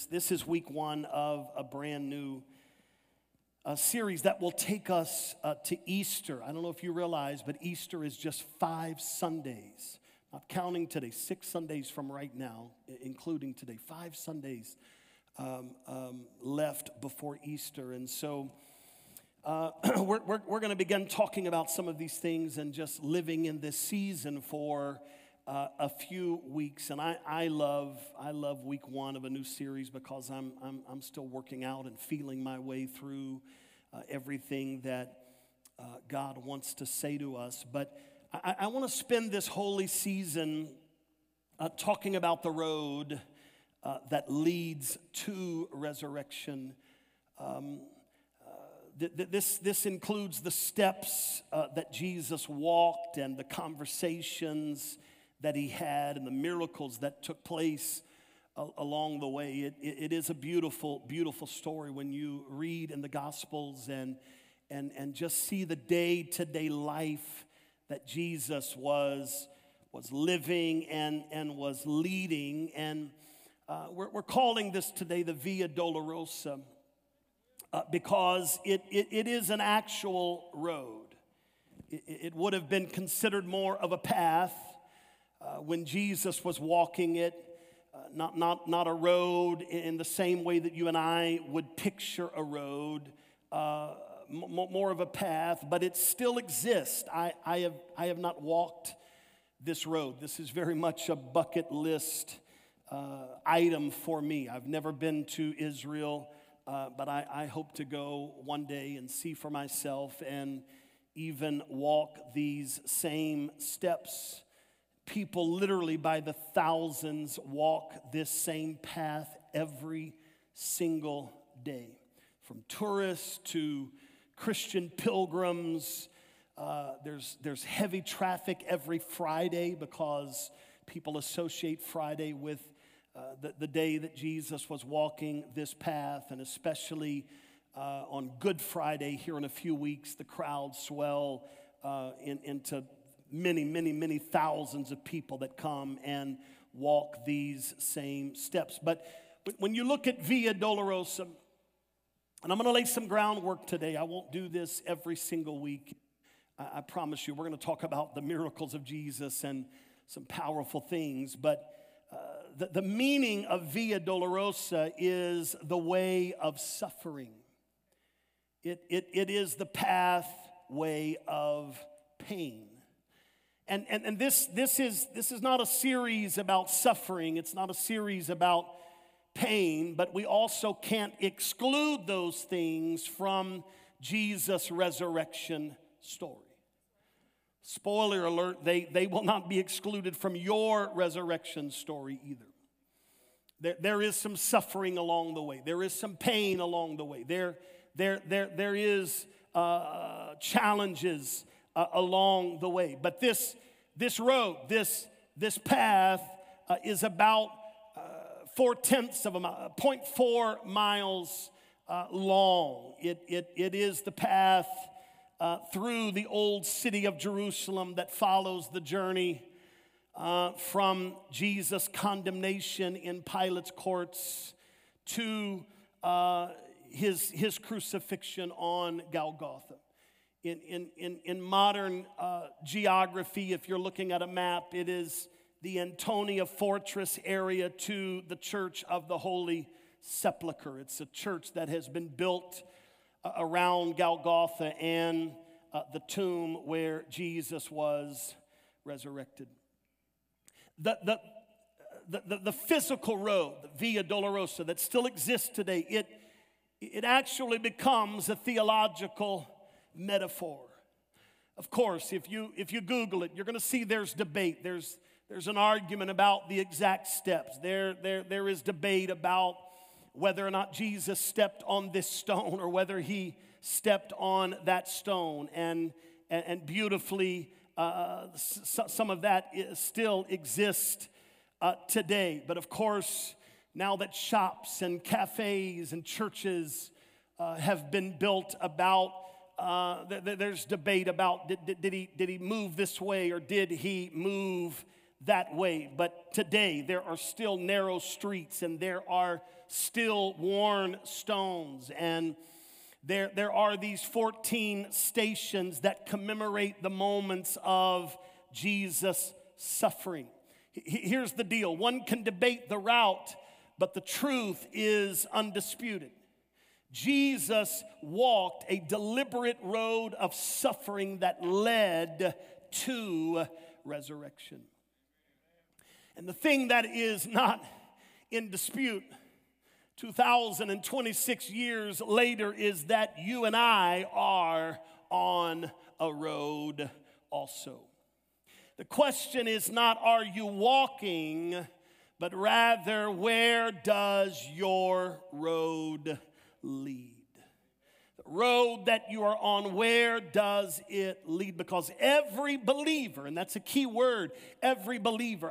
This is week one of a brand new series that will take us to Easter. I don't know if you realize, but Easter is just 5 Sundays. Not counting today, 6 Sundays from right now, including today. 5 Sundays left before Easter. And so we're going to begin talking about some of these things and just living in this season for a few weeks. And I love week one of a new series because I'm still working out and feeling my way through everything that God wants to say to us. But I want to spend this holy season talking about the road that leads to resurrection. This includes the steps that Jesus walked and the conversations that he had and the miracles that took place along the way. It is a beautiful, beautiful story when you read in the Gospels and just see the day-to-day life that Jesus was living and was leading. And we're calling this today the Via Dolorosa because it is an actual road. It would have been considered more of a path when Jesus was walking it, not a road in the same way that you and I would picture a road, more of a path, but it still exists. I have not walked this road. This is very much a bucket list item for me. I've never been to Israel, but I hope to go one day and see for myself and even walk these same steps. People literally by the thousands walk this same path every single day. From tourists to Christian pilgrims, there's heavy traffic every Friday because people associate Friday with the day that Jesus was walking this path, and especially on Good Friday here in a few weeks, the crowds swell into many thousands of people that come and walk these same steps. But when you look at Via Dolorosa, and I'm going to lay some groundwork today. I won't do this every single week. I promise you, we're going to talk about the miracles of Jesus and some powerful things. But the meaning of Via Dolorosa is the way of suffering. It is the pathway of pain. And this is not a series about suffering. It's not a series about pain, but we also can't exclude those things from Jesus' resurrection story. Spoiler alert, they will not be excluded from your resurrection story either. There is some suffering along the way. There is some pain along the way. There is challenges along the way. But this road, this path is about 0.4 of a mile, 0.4 miles long. It is the path through the old city of Jerusalem that follows the journey from Jesus' condemnation in Pilate's courts to his crucifixion on Golgotha. In modern geography, if you're looking at a map, it is the Antonia Fortress area to the Church of the Holy Sepulchre. It's a church that has been built around Golgotha and the tomb where Jesus was resurrected. The physical road, the Via Dolorosa, that still exists today, it actually becomes a theological metaphor. Of course, if you Google it, you're going to see there's debate. There's an argument about the exact steps. There is debate about whether or not Jesus stepped on this stone or whether he stepped on that stone. And beautifully, some of that still exists today. But of course, now that shops and cafes and churches have been built about, there's debate about did he move this way or did he move that way. But today there are still narrow streets and there are still worn stones, and there are these 14 stations that commemorate the moments of Jesus' suffering. Here's the deal. One can debate the route, but the truth is undisputed. Jesus walked a deliberate road of suffering that led to resurrection. And the thing that is not in dispute 2026 years later is that you and I are on a road also. The question is not, are you walking, but rather, where does your road lead? The road that you are on, where does it lead? Because every believer, and that's a key word, every believer,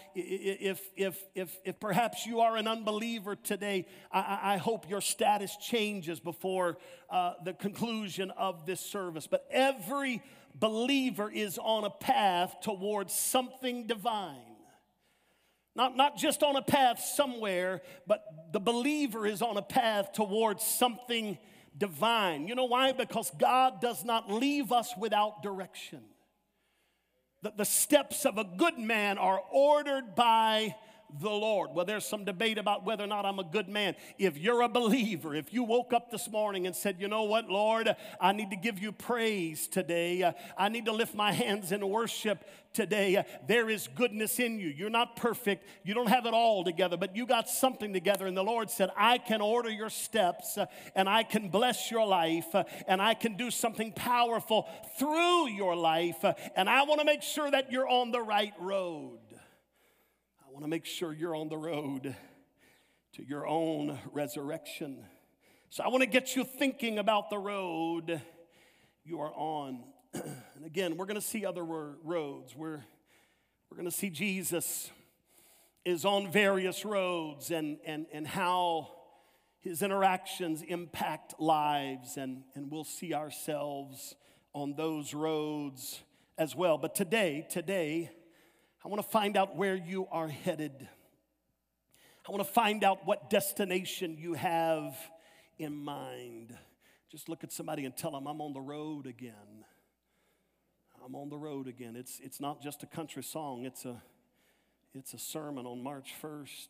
if perhaps you are an unbeliever today, I hope your status changes before the conclusion of this service. But every believer is on a path towards something divine. Not just on a path somewhere, but the believer is on a path towards something divine. You know why? Because God does not leave us without direction. The steps of a good man are ordered by the Lord. Well, there's some debate about whether or not I'm a good man. If you're a believer, if you woke up this morning and said, you know what, Lord, I need to give you praise today. I need to lift my hands in worship today. There is goodness in you. You're not perfect. You don't have it all together, but you got something together. And the Lord said, I can order your steps and I can bless your life and I can do something powerful through your life. And I want to make sure that you're on the right road. I want to make sure you're on the road to your own resurrection. So I want to get you thinking about the road you are on. And again, we're going to see other roads. We're going to see Jesus is on various roads and how his interactions impact lives. And we'll see ourselves on those roads as well. But today, I want to find out where you are headed. I want to find out what destination you have in mind. Just look at somebody and tell them, I'm on the road again. I'm on the road again. It's not just a country song. It's a sermon on March 1st,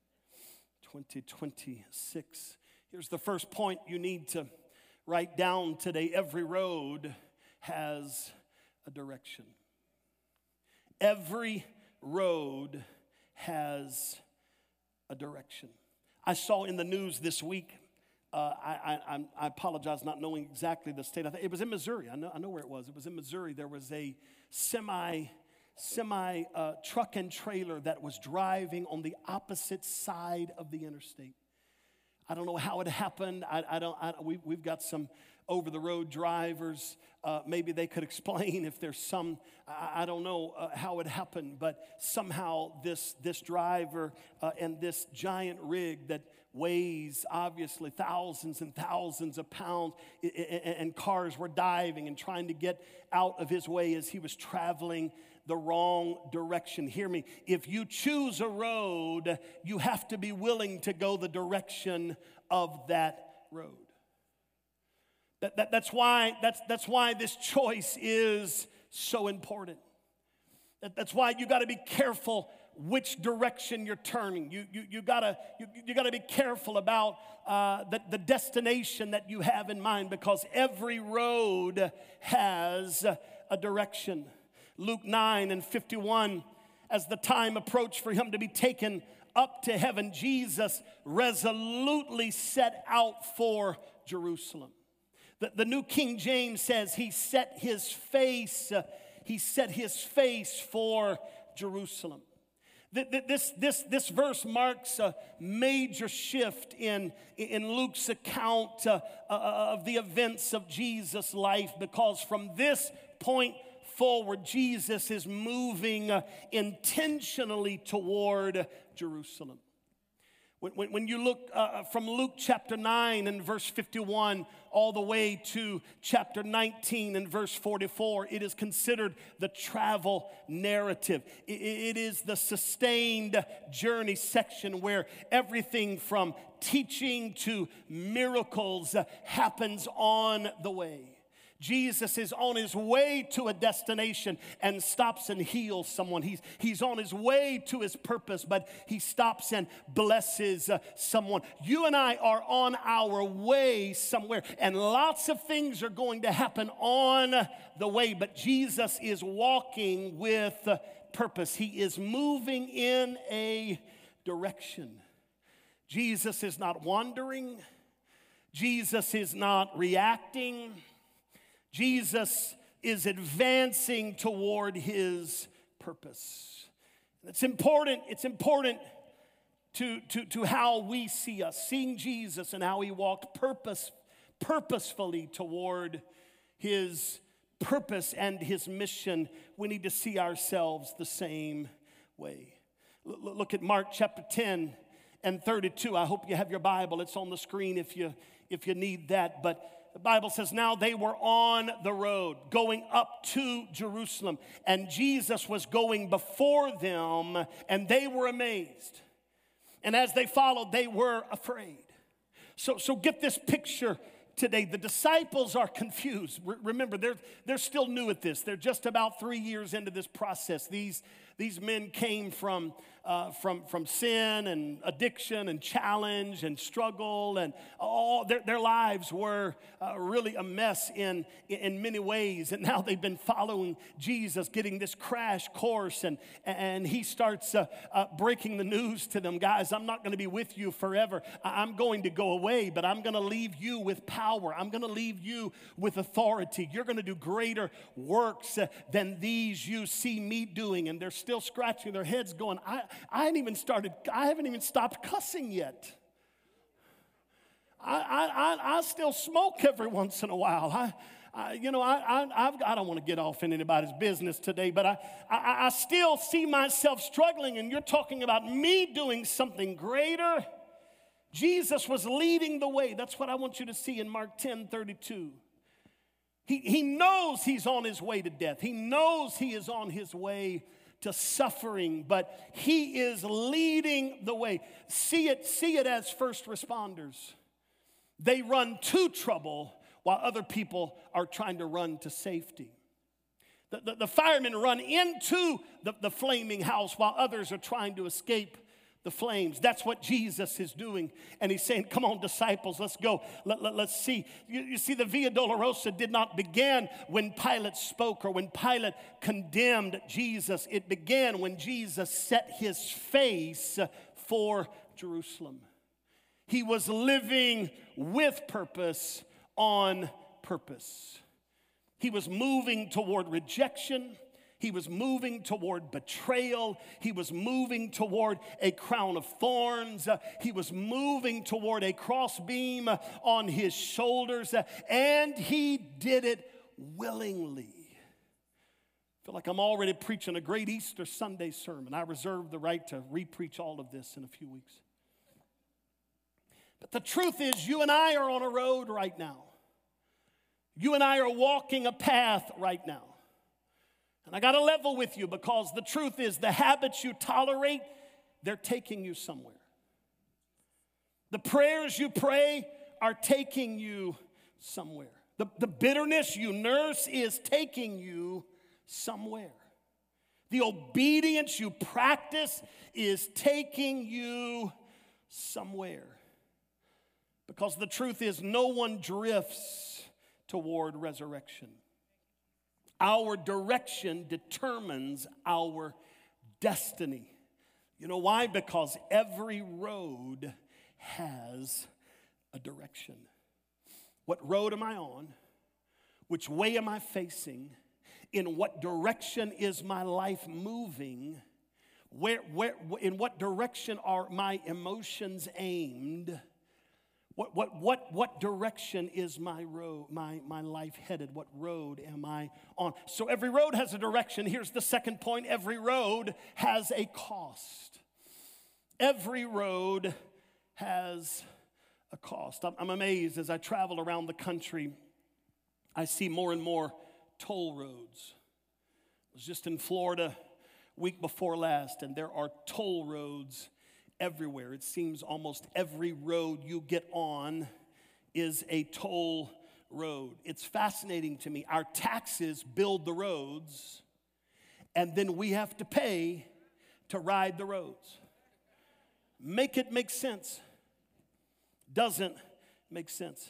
2026. Here's the first point you need to write down today. Every road has a direction. Every road has a direction. I saw in the news this week, I apologize not knowing exactly the state. It was in Missouri. I know where it was. It was in Missouri. There was a semi truck and trailer that was driving on the opposite side of the interstate. I don't know how it happened. We've got some over-the-road drivers. Maybe they could explain if there's some, I don't know how it happened, but somehow this driver and this giant rig that weighs obviously thousands and thousands of pounds, and cars were diving and trying to get out of his way as he was traveling the wrong direction. Hear me. If you choose a road, you have to be willing to go the direction of that road. That's why this choice is so important. That's why you got to be careful which direction you're turning. You gotta be careful about the destination that you have in mind, because every road has a direction. Luke 9:51, as the time approached for him to be taken up to heaven, Jesus resolutely set out for Jerusalem. The New King James says he set his face for Jerusalem. This verse marks a major shift in Luke's account of the events of Jesus' life, because from this point forward, Jesus is moving intentionally toward Jerusalem. When you look from Luke chapter 9 and verse 51 all the way to chapter 19 and verse 44, it is considered the travel narrative. It is the sustained journey section where everything from teaching to miracles happens on the way. Jesus is on his way to a destination and stops and heals someone. He's on his way to his purpose, but he stops and blesses someone. You and I are on our way somewhere, and lots of things are going to happen on the way, but Jesus is walking with purpose. He is moving in a direction. Jesus is not wandering. Jesus is not reacting. Jesus is advancing toward his purpose. It's important to how we see us, seeing Jesus and how he walked purposefully toward his purpose and his mission. We need to see ourselves the same way. Look at Mark chapter 10 and 32. I hope you have your Bible. It's on the screen if you need that. But the Bible says, now they were on the road going up to Jerusalem, and Jesus was going before them, and they were amazed. And as they followed, they were afraid. So get this picture today. The disciples are confused. Remember, they're still new at this. They're just about 3 years into this process. These men came from sin and addiction and challenge and struggle, and all their lives were really a mess in many ways. And now they've been following Jesus, getting this crash course, and he starts breaking the news to them. Guys, I'm not going to be with you forever. I'm going to go away, but I'm going to leave you with power. I'm going to leave you with authority. You're going to do greater works than these you see me doing. And they're still scratching their heads going, I haven't even stopped cussing yet. I still smoke every once in a while. I don't want to get off in anybody's business today, but I still see myself struggling, and you're talking about me doing something greater. Jesus was leading the way. That's what I want you to see in Mark 10:32. He knows he's on his way to death. He knows he is on his way to suffering, but he is leading the way. See it as first responders. They run to trouble while other people are trying to run to safety. The firemen run into the flaming house while others are trying to escape the flames. That's what Jesus is doing. And he's saying, come on, disciples, let's go. Let's see. You see, the Via Dolorosa did not begin when Pilate spoke or when Pilate condemned Jesus. It began when Jesus set his face for Jerusalem. He was living with purpose on purpose. He was moving toward rejection. He was moving toward betrayal. He was moving toward a crown of thorns. He was moving toward a crossbeam on his shoulders. And he did it willingly. I feel like I'm already preaching a great Easter Sunday sermon. I reserve the right to re-preach all of this in a few weeks. But the truth is, you and I are on a road right now. You and I are walking a path right now. And I got to level with you, because the truth is, the habits you tolerate, they're taking you somewhere. The prayers you pray are taking you somewhere. The bitterness you nurse is taking you somewhere. The obedience you practice is taking you somewhere. Because the truth is, no one drifts toward resurrection. Our direction determines our destiny. You know why? Because every road has a direction. What road am I on? Which way am I facing? In what direction is my life moving? In what direction are my emotions aimed? What direction is my road, my life headed? What road am I on? So every road has a direction. Here's the second point. Every road has a cost. Every road has a cost. I'm amazed as I travel around the country, I see more and more toll roads. I was just in Florida week before last, and there are toll roads everywhere. It seems almost every road you get on is a toll road. It's fascinating to me. Our taxes build the roads, and then we have to pay to ride the roads. Make it make sense. Doesn't make sense.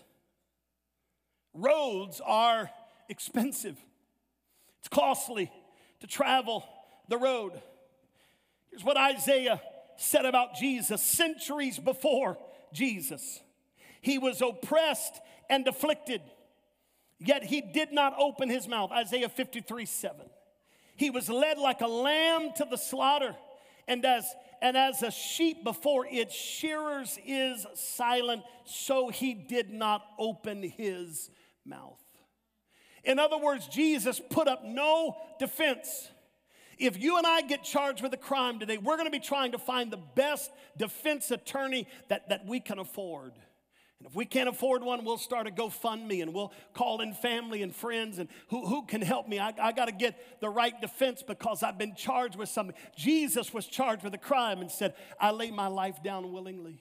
Roads are expensive. It's costly to travel the road. Here's what Isaiah said about Jesus centuries before Jesus. He was oppressed and afflicted, yet he did not open his mouth. Isaiah 53:7. He was led like a lamb to the slaughter, and as a sheep before its shearers is silent, so he did not open his mouth. In other words, Jesus put up no defense. If you and I get charged with a crime today, we're going to be trying to find the best defense attorney that we can afford. And if we can't afford one, we'll start a GoFundMe and we'll call in family and friends and who can help me. I got to get the right defense because I've been charged with something. Jesus was charged with a crime and said, I lay my life down willingly.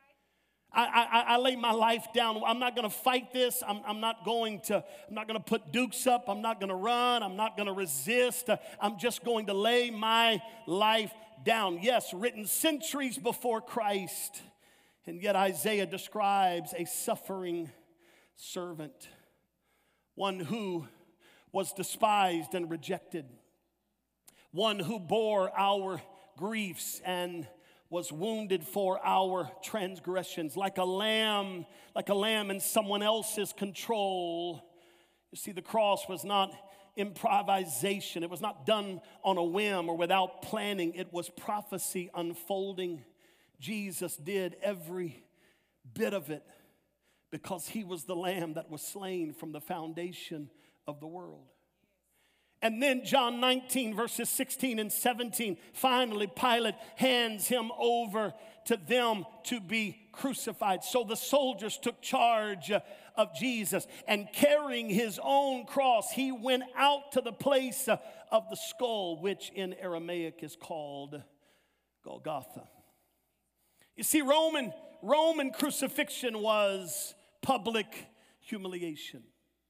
I lay my life down. I'm not going to fight this. I'm not going to put dukes up. I'm not going to run. I'm not going to resist. I'm just going to lay my life down. Yes, written centuries before Christ. And yet Isaiah describes a suffering servant, one who was despised and rejected, one who bore our griefs and was wounded for our transgressions, like a lamb in someone else's control. You see, the cross was not improvisation. It was not done on a whim or without planning. It was prophecy unfolding. Jesus did every bit of it because he was the lamb that was slain from the foundation of the world. And then John 19, verses 16 and 17, finally Pilate hands him over to them to be crucified. So the soldiers took charge of Jesus, and carrying his own cross, he went out to the place of the skull, which in Aramaic is called Golgotha. You see, Roman crucifixion was public humiliation.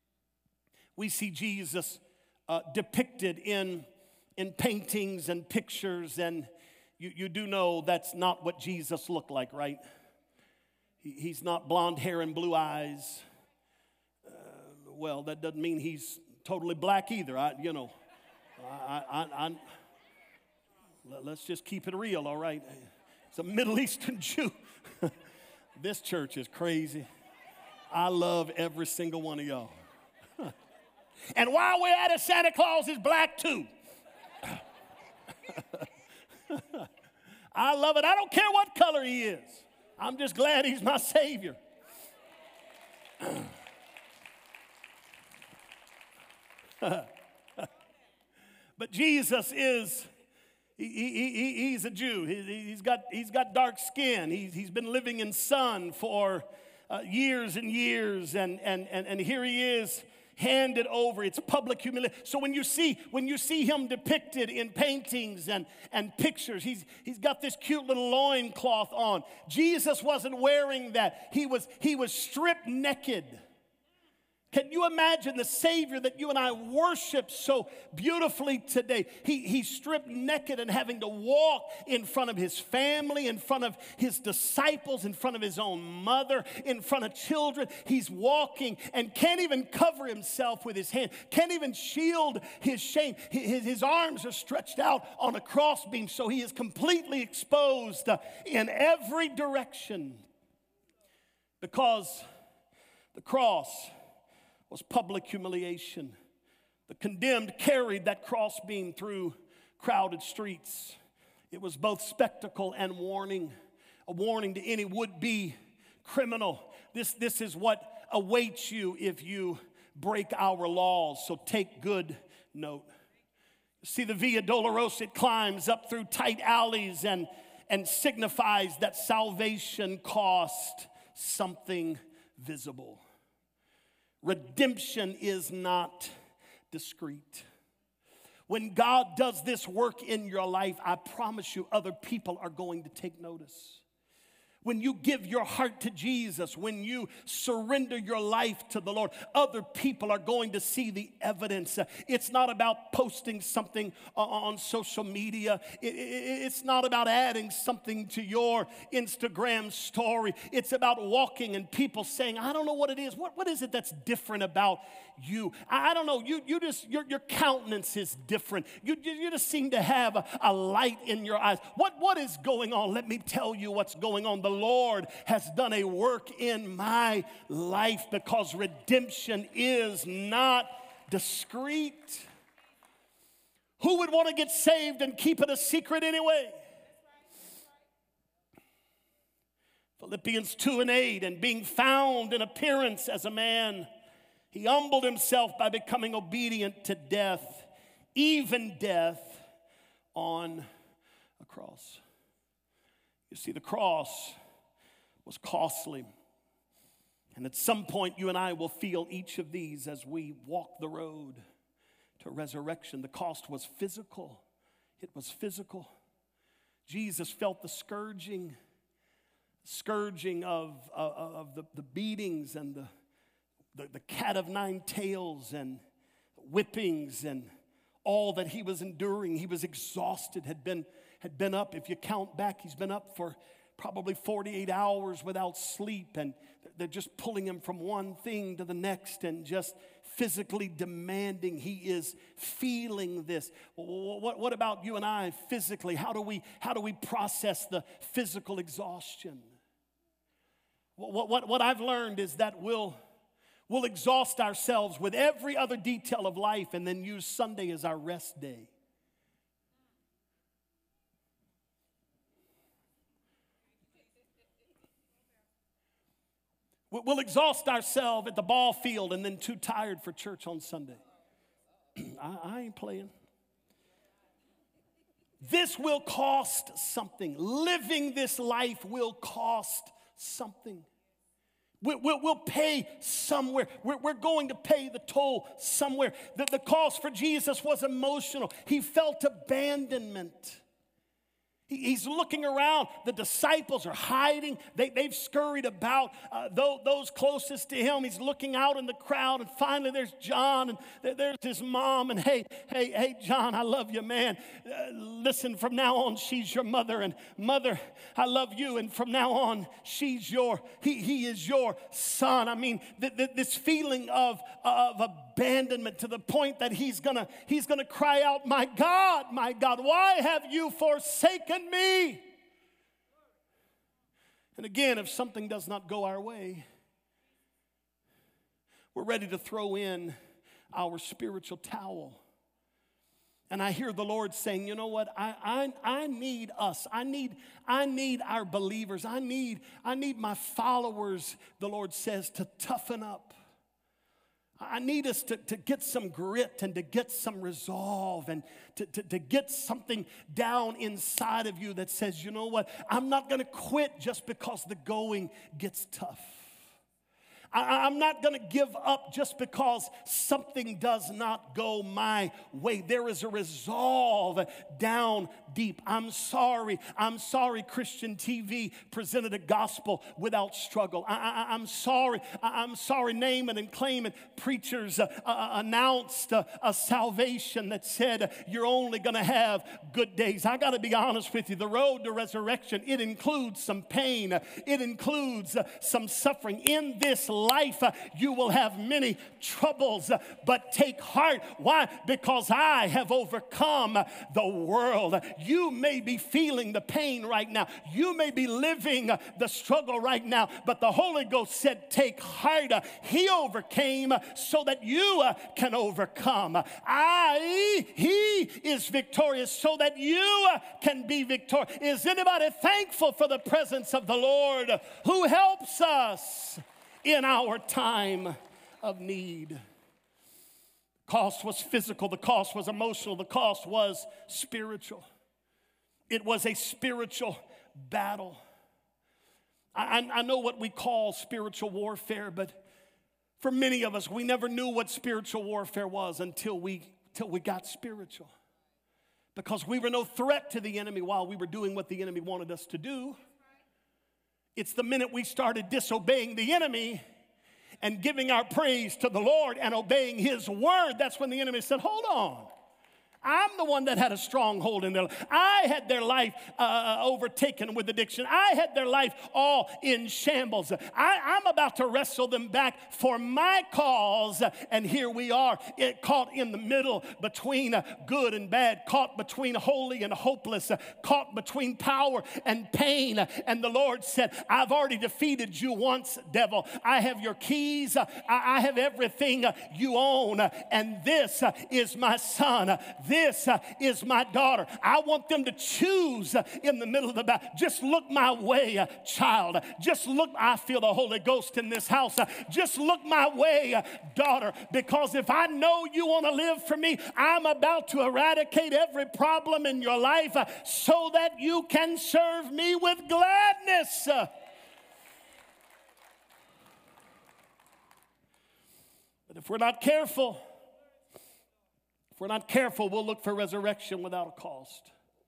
We see Jesus depicted in paintings and pictures, and you do know that's not what Jesus looked like, right? He's not blonde hair and blue eyes. Well, that doesn't mean he's totally black either. Let's just keep it real, all right? It's a Middle Eastern Jew. This church is crazy. I love every single one of y'all. And while we're at it, Santa Claus is black too. I love it. I don't care what color he is. I'm just glad he's my Savior. But Jesus is, he's a Jew. He's got dark skin. He's been living in sun for years and years, and here he is, handed over. It's public humiliation. So when you see him depicted in paintings and pictures, he's got this cute little loincloth on. Jesus wasn't wearing that. He was stripped naked. Can you imagine the Savior that you and I worship so beautifully today? He's stripped naked and having to walk in front of his family, in front of his disciples, in front of his own mother, in front of children. He's walking and can't even cover himself with his hand, can't even shield his shame. His arms are stretched out on a crossbeam, so he is completely exposed in every direction because the cross was public humiliation. The condemned carried that crossbeam through crowded streets. It was both spectacle and warning, a warning to any would-be criminal. This is what awaits you if you break our laws, so take good note. See, the Via Dolorosa, it climbs up through tight alleys and and signifies that salvation cost something visible. Redemption is not discreet. When God does this work in your life, I promise you other people are going to take notice. When you give your heart to Jesus, when you surrender your life to the Lord, other people are going to see the evidence. It's not about posting something on social media. It's not about adding something to your Instagram story. It's about walking and people saying, I don't know what it is. What is it that's different about you? I don't know. Your countenance is different. You just seem to have a light in your eyes. What is going on? Let me tell you what's going on. The Lord has done a work in my life, because redemption is not discreet. Who would want to get saved and keep it a secret anyway? Philippians 2:8, and being found in appearance as a man, he humbled himself by becoming obedient to death, even death on a cross. You see, the cross was costly. And at some point, you and I will feel each of these as we walk the road to resurrection. The cost was physical. It was physical. Jesus felt the scourging of the beatings and the cat of nine tails and whippings and all that he was enduring. He was exhausted, had been up, if you count back, he's been up for probably 48 hours without sleep, and they're just pulling him from one thing to the next and just physically demanding. He is feeling this. What about you and I physically? How do we process the physical exhaustion? What I've learned is that we'll exhaust ourselves with every other detail of life and then use Sunday as our rest day. We'll exhaust ourselves at the ball field and then too tired for church on Sunday. I ain't playing. This will cost something. Living this life will cost something. We'll pay somewhere. We're going to pay the toll somewhere. The cost for Jesus was emotional. He felt abandonment. He's looking around. The disciples are hiding. They've scurried about. Those closest to him, he's looking out in the crowd. And finally, there's John, and there's his mom. And hey, John, I love you, man. Listen, from now on, she's your mother. And mother, I love you. And from now on, he is your son. I mean, this feeling of abandonment to the point that he's gonna cry out, my God, why have you forsaken me? And again, if something does not go our way, we're ready to throw in our spiritual towel. And I hear the Lord saying, you know what? I need us. I need our believers. I need my followers, the Lord says, to toughen up. I need us to get some grit and to get some resolve and to get something down inside of you that says, you know what, I'm not going to quit just because the going gets tough. I'm not going to give up just because something does not go my way. There is a resolve down deep. I'm sorry, Christian TV presented a gospel without struggle. I'm sorry, name it and claim it. Preachers announced a salvation that said you're only going to have good days. I got to be honest with you. The road to resurrection, it includes some pain. It includes some suffering. In this life, you will have many troubles, but take heart. Why? Because I have overcome the world. You may be feeling the pain right now. You may be living the struggle right now, but the Holy Ghost said, take heart. He overcame so that you can overcome. He is victorious so that you can be victorious. Is anybody thankful for the presence of the Lord who helps us in our time of need? The cost was physical. The cost was emotional. The cost was spiritual. It was a spiritual battle. I know what we call spiritual warfare, but for many of us, we never knew what spiritual warfare was until we got spiritual. Because we were no threat to the enemy while we were doing what the enemy wanted us to do. It's the minute we started disobeying the enemy and giving our praise to the Lord and obeying his word, that's when the enemy said, hold on. I'm the one that had a stronghold in their life. I had their life overtaken with addiction. I had their life all in shambles. I'm about to wrestle them back for my cause. And here we are, caught in the middle between good and bad, caught between holy and hopeless, caught between power and pain. And the Lord said, I've already defeated you once, devil. I have your keys. I have everything you own. And this is my son. This is my daughter. I want them to choose in the middle of the battle. Just look my way, child. Just look. I feel the Holy Ghost in this house. Just look my way, daughter, because if I know you want to live for me, I'm about to eradicate every problem in your life so that you can serve me with gladness. But if we're not careful, we'll look for resurrection without a cost.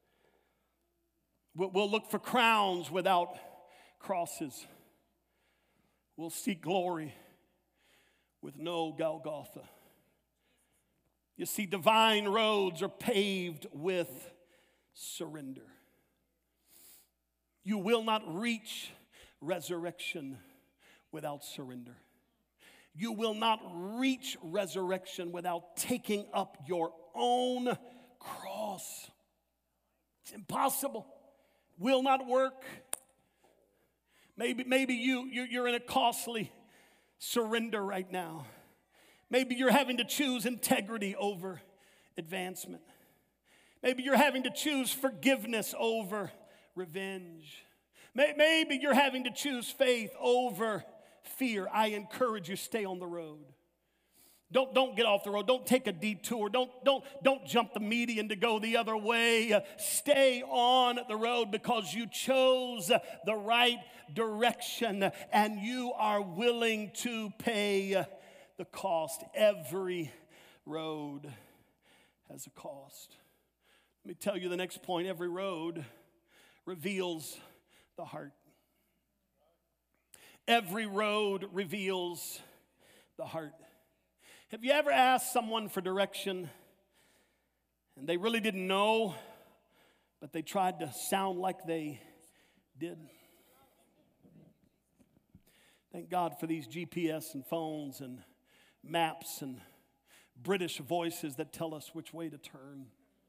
We'll look for crowns without crosses. We'll seek glory with no Golgotha. You see, divine roads are paved with surrender. You will not reach resurrection without surrender. You will not reach resurrection without taking up your own cross. It's impossible. Will not work. Maybe you're in a costly surrender right now. Maybe you're having to choose integrity over advancement. Maybe you're having to choose forgiveness over revenge. Maybe you're having to choose faith over fear. I encourage you, stay on the road. Don't get off the road. Don't take a detour. Don't jump the median to go the other way. Stay on the road because you chose the right direction and you are willing to pay the cost. Every road has a cost. Let me tell you the next point. Every road reveals the heart. Every road reveals the heart. Have you ever asked someone for direction and they really didn't know, but they tried to sound like they did? Thank God for these GPS and phones and maps and British voices that tell us which way to turn.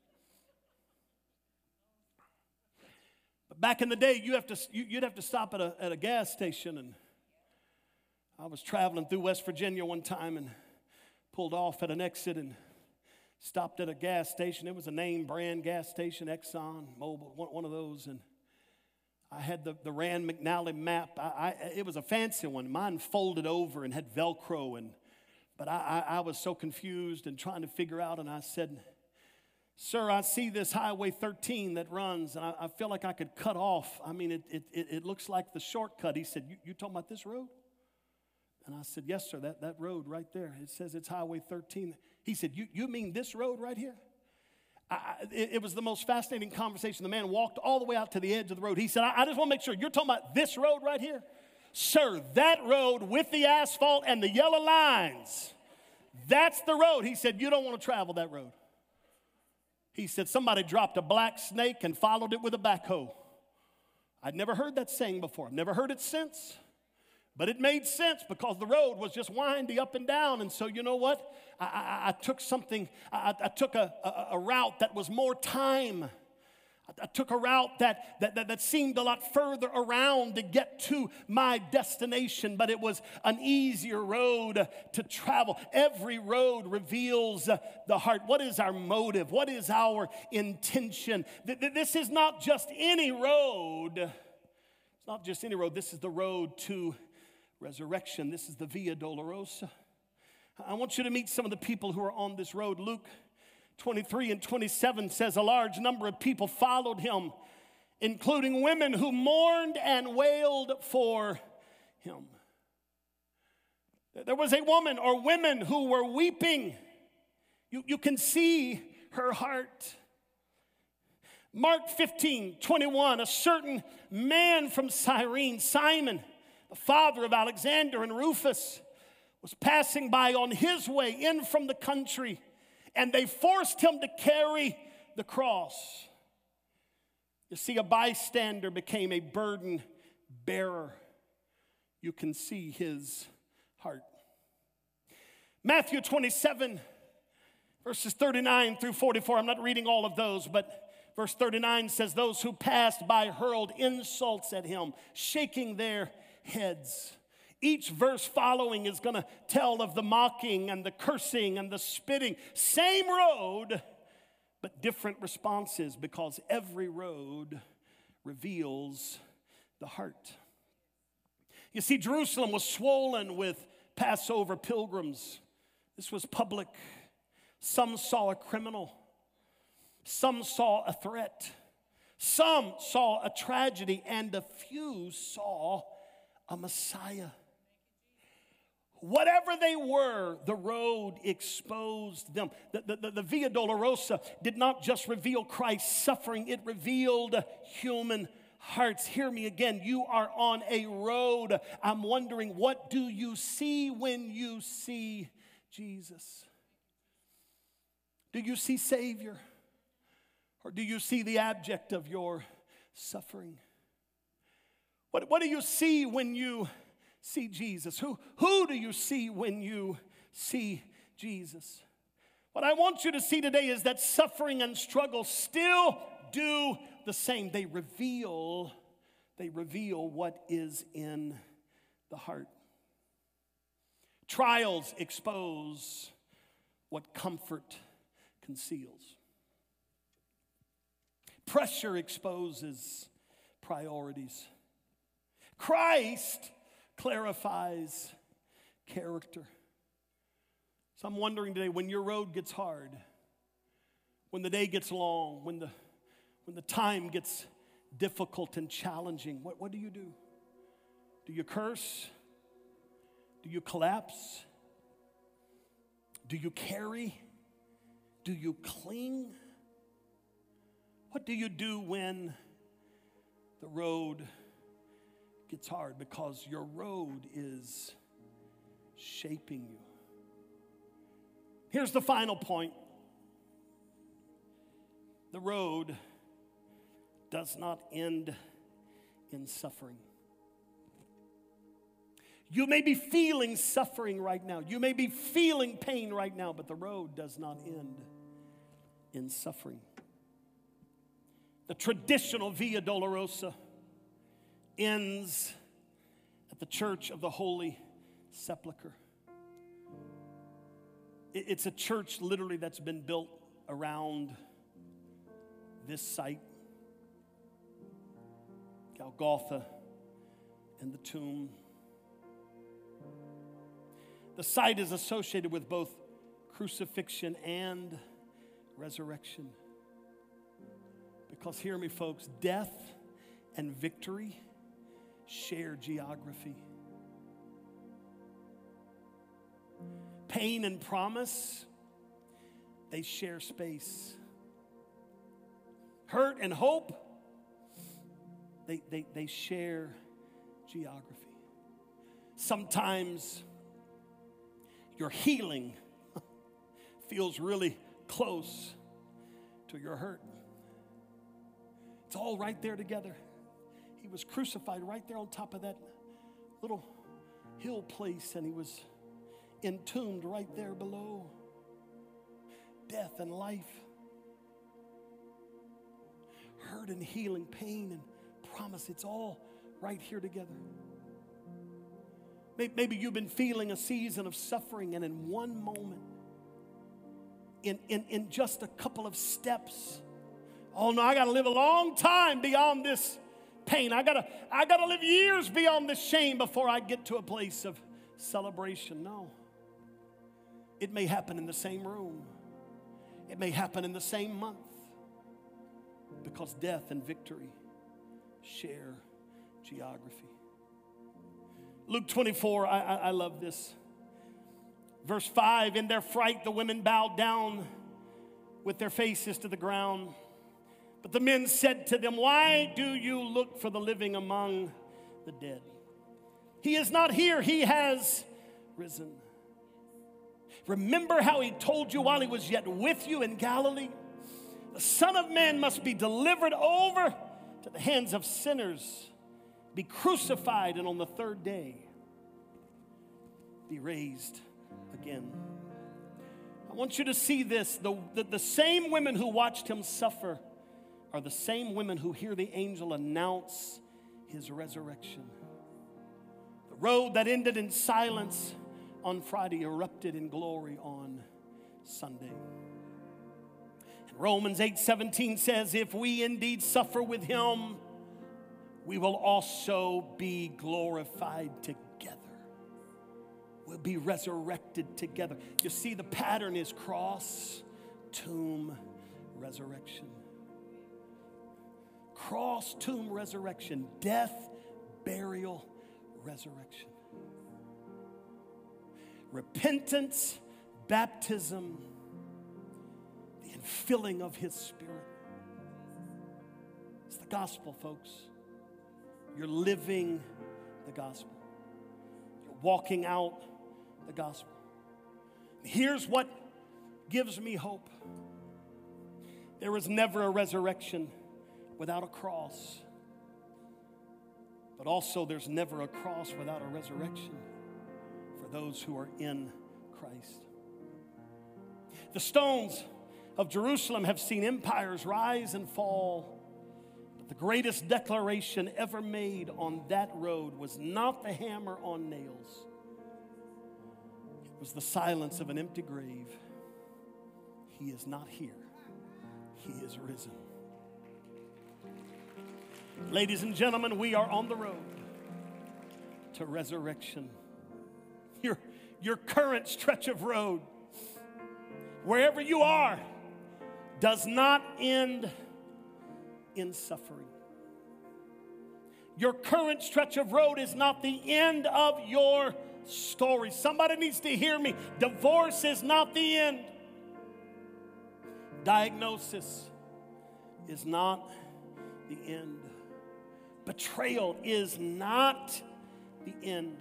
But back in the day, you'd have to stop at a gas station, and I was traveling through West Virginia one time and pulled off at an exit and stopped at a gas station. It was a name brand gas station, Exxon Mobil, one of those. And I had the Rand McNally map. It was a fancy one. Mine folded over and had Velcro. But I was so confused and trying to figure out. And I said, sir, I see this Highway 13 that runs. And I feel like I could cut off. I mean, it looks like the shortcut. He said, you talking about this road? And I said, yes, sir, that road right there. It says it's Highway 13. He said, you mean this road right here? It was the most fascinating conversation. The man walked all the way out to the edge of the road. He said, I just want to make sure you're talking about this road right here? Sir, that road with the asphalt and the yellow lines, that's the road. He said, you don't want to travel that road. He said, somebody dropped a black snake and followed it with a backhoe. I'd never heard that saying before. I've never heard it since. But it made sense because the road was just windy up and down. And so you know what? I took something, I took a route that was more time. I took a route that seemed a lot further around to get to my destination, but it was an easier road to travel. Every road reveals the heart. What is our motive? What is our intention? This is not just any road. It's not just any road. This is the road to resurrection. This is the Via Dolorosa. I want you to meet some of the people who are on this road. Luke 23 and 27 says a large number of people followed him, including women who mourned and wailed for him. There was a woman or women who were weeping. You can see her heart. Mark 15:21, a certain man from Cyrene, Simon, the father of Alexander and Rufus, was passing by on his way in from the country, and they forced him to carry the cross. You see, a bystander became a burden bearer. You can see his heart. Matthew 27, verses 39 through 44. I'm not reading all of those, but verse 39 says, those who passed by hurled insults at him, shaking their heads. Each verse following is going to tell of the mocking and the cursing and the spitting. Same road, but different responses, because every road reveals the heart. You see, Jerusalem was swollen with Passover pilgrims. This was public. Some saw a criminal. Some saw a threat. Some saw a tragedy, and a few saw a Messiah. Whatever they were, the road exposed them. The Via Dolorosa did not just reveal Christ's suffering, it revealed human hearts. Hear me again. You are on a road. I'm wondering, what do you see when you see Jesus? Do you see Savior? Or do you see the object of your suffering? What do you see when you see Jesus? Who do you see when you see Jesus? What I want you to see today is that suffering and struggle still do the same. They reveal what is in the heart. Trials expose what comfort conceals. Pressure exposes priorities. Christ clarifies character. So I'm wondering today, when your road gets hard, when the day gets long, when the time gets difficult and challenging, what do you do? Do you curse? Do you collapse? Do you carry? Do you cling? What do you do when the road gets hard? Because your road is shaping you. Here's the final point. The road does not end in suffering. You may be feeling suffering right now. You may be feeling pain right now, but the road does not end in suffering. The traditional Via Dolorosa ends at the Church of the Holy Sepulchre. It's a church literally that's been built around this site, Golgotha and the tomb. The site is associated with both crucifixion and resurrection. Because hear me, folks, death and victory share geography. Pain and promise, they share space. Hurt and hope, they share geography. Sometimes your healing feels really close to your hurt. It's all right there together. He was crucified right there on top of that little hill place, and he was entombed right there below. Death and life, hurt and healing, pain and promise, it's all right here together. Maybe you've been feeling a season of suffering, and in one moment, in just a couple of steps, oh no, I got to live a long time beyond this pain. I got to live years beyond this shame before I get to a place of celebration. No. It may happen in the same room. It may happen in the same month, because death and victory share geography. Luke 24, I love this. Verse 5, in their fright, the women bowed down with their faces to the ground. But the men said to them, why do you look for the living among the dead? He is not here, he has risen. Remember how he told you while he was yet with you in Galilee? The Son of Man must be delivered over to the hands of sinners, be crucified, and on the third day be raised again. I want you to see this. The same women who watched him suffer are the same women who hear the angel announce his resurrection. The road that ended in silence on Friday erupted in glory on Sunday. And Romans 8:17 says, if we indeed suffer with him, we will also be glorified together. We'll be resurrected together. You see, the pattern is cross, tomb, resurrection. Cross, tomb, resurrection. Death, burial, resurrection. Repentance, baptism, the infilling of his Spirit. It's the gospel, folks. You're living the gospel. You're walking out the gospel. Here's what gives me hope. There was never a resurrection without a cross. But also there's never a cross without a resurrection for those who are in Christ. The stones of Jerusalem have seen empires rise and fall. But the greatest declaration ever made on that road was not the hammer on nails. It was the silence of an empty grave. He is not here. He is risen. Ladies and gentlemen, we are on the road to resurrection. Your current stretch of road, wherever you are, does not end in suffering. Your current stretch of road is not the end of your story. Somebody needs to hear me. Divorce is not the end. Diagnosis is not the end. Betrayal is not the end.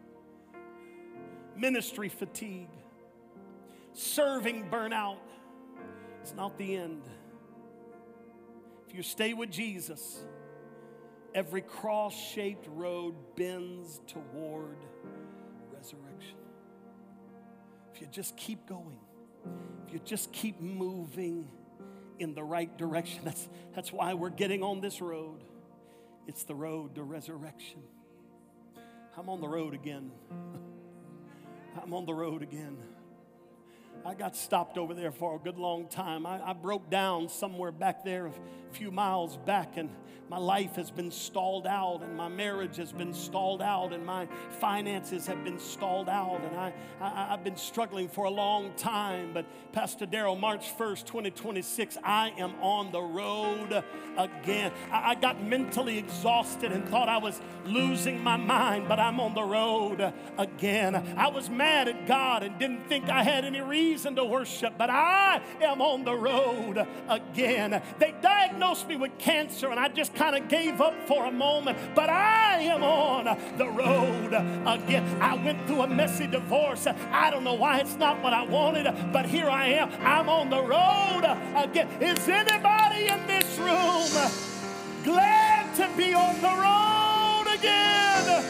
Ministry fatigue, serving burnout is not the end. If you stay with Jesus, every cross-shaped road bends toward resurrection. If you just keep going, if you just keep moving in the right direction, that's why we're getting on this road. It's the road to resurrection. I'm on the road again. I'm on the road again. I got stopped over there for a good long time. I broke down somewhere back there a few miles back, and my life has been stalled out, and my marriage has been stalled out, and my finances have been stalled out, and I've been struggling for a long time. But Pastor Darrell, March 1st, 2026, I am on the road again. I got mentally exhausted and thought I was losing my mind, but I'm on the road again. I was mad at God and didn't think I had any reason to worship, but I am on the road again. They diagnosed me with cancer, and I just kind of gave up for a moment, but I am on the road again. I went through a messy divorce. I don't know why it's not what I wanted, but here I am. I'm on the road again. Is anybody in this room glad to be on the road again?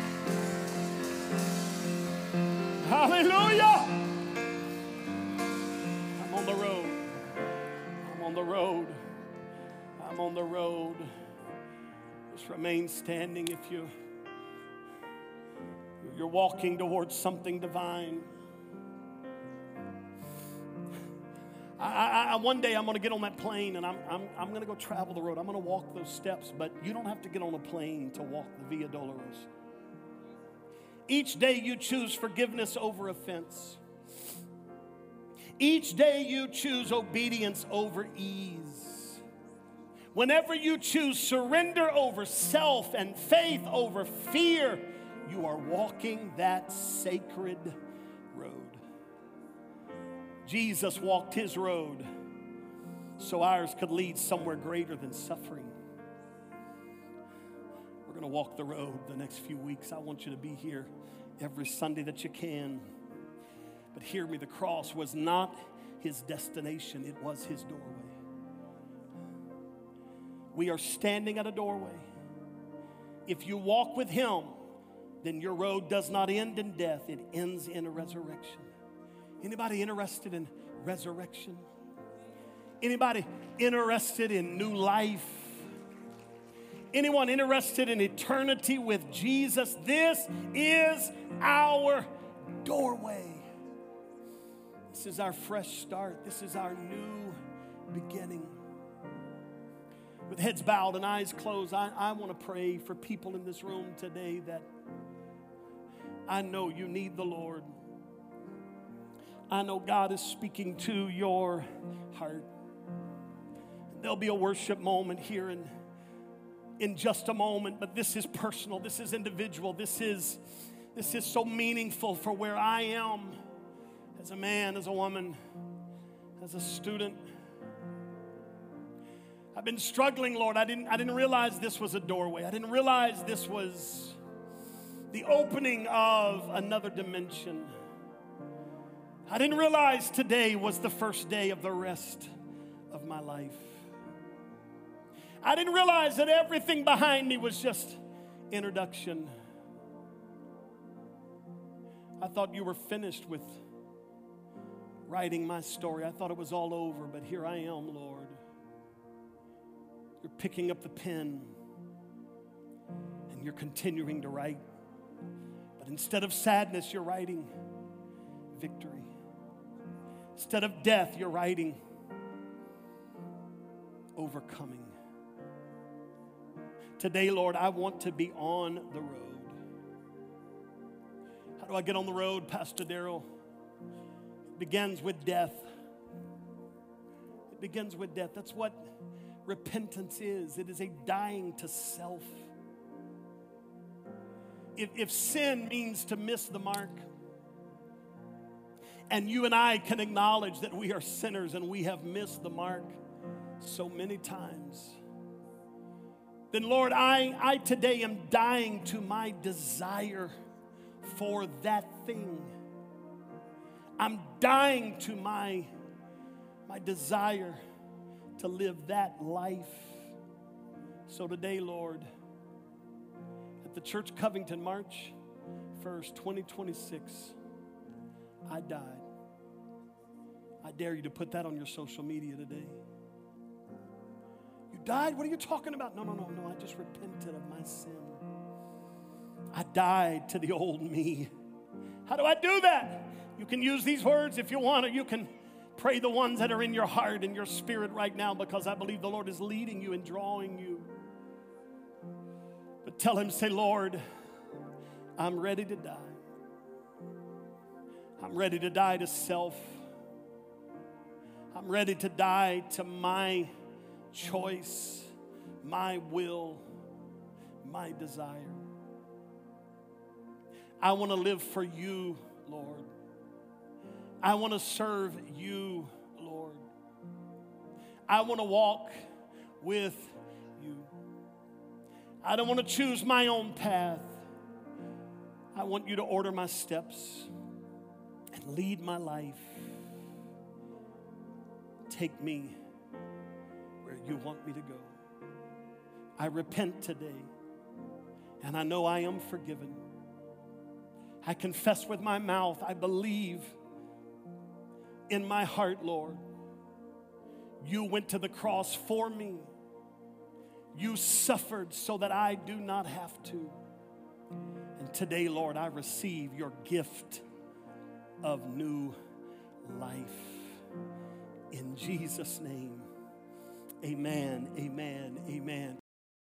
Hallelujah. I'm on the road. I'm on the road. I'm on the road. Just remain standing if you're walking towards something divine. One day I'm going to get on that plane, and I'm going to go travel the road. I'm going to walk those steps, but you don't have to get on a plane to walk the Via Dolorosa. Each day you choose forgiveness over offense. Each day you choose obedience over ease. Whenever you choose surrender over self and faith over fear, you are walking that sacred road. Jesus walked his road so ours could lead somewhere greater than suffering. We're going to walk the road the next few weeks. I want you to be here every Sunday that you can. But hear me, the cross was not his destination, it was his doorway. We are standing at a doorway. If you walk with him, then your road does not end in death, it ends in a resurrection. Anybody interested in resurrection? Anybody interested in new life? Anyone interested in eternity with Jesus? This is our doorway. This is our fresh start. This is our new beginning. With heads bowed and eyes closed, I want to pray for people in this room today that I know you need the Lord. I know God is speaking to your heart. There'll be a worship moment here in just a moment, but this is personal, this is individual, this is so meaningful for where I am as a man, as a woman, as a student. I've been struggling, Lord. I didn't realize this was a doorway. I didn't realize this was the opening of another dimension. I didn't realize today was the first day of the rest of my life. I didn't realize that everything behind me was just introduction. I thought you were finished with writing my story. I thought it was all over, but here I am, Lord. You're picking up the pen and you're continuing to write. But instead of sadness, you're writing victory. Instead of death, you're writing overcoming. Today, Lord, I want to be on the road. How do I get on the road, Pastor Darrell? It begins with death. It begins with death. That's what repentance is. It is a dying to self. If sin means to miss the mark, and you and I can acknowledge that we are sinners and we have missed the mark so many times, then Lord, I today am dying to my desire for that thing. I'm dying to my desire to live that life. So today, Lord, at the Church Covington, March 1st, 2026, I died. I dare you to put that on your social media today. You died? What are you talking about? No. I just repented of my sin. I died to the old me. How do I do that? You can use these words if you want, or you can pray the ones that are in your heart and your spirit right now, because I believe the Lord is leading you and drawing you. But tell him, say, Lord, I'm ready to die. I'm ready to die to self. I'm ready to die to my choice, my will, my desire. I want to live for you, Lord. I want to serve you, Lord. I want to walk with you. I don't want to choose my own path. I want you to order my steps and lead my life. Take me where you want me to go. I repent today, and I know I am forgiven. I confess with my mouth, I believe in my heart, Lord, you went to the cross for me. You suffered so that I do not have to. And today, Lord, I receive your gift of new life. In Jesus' name, amen, amen, amen.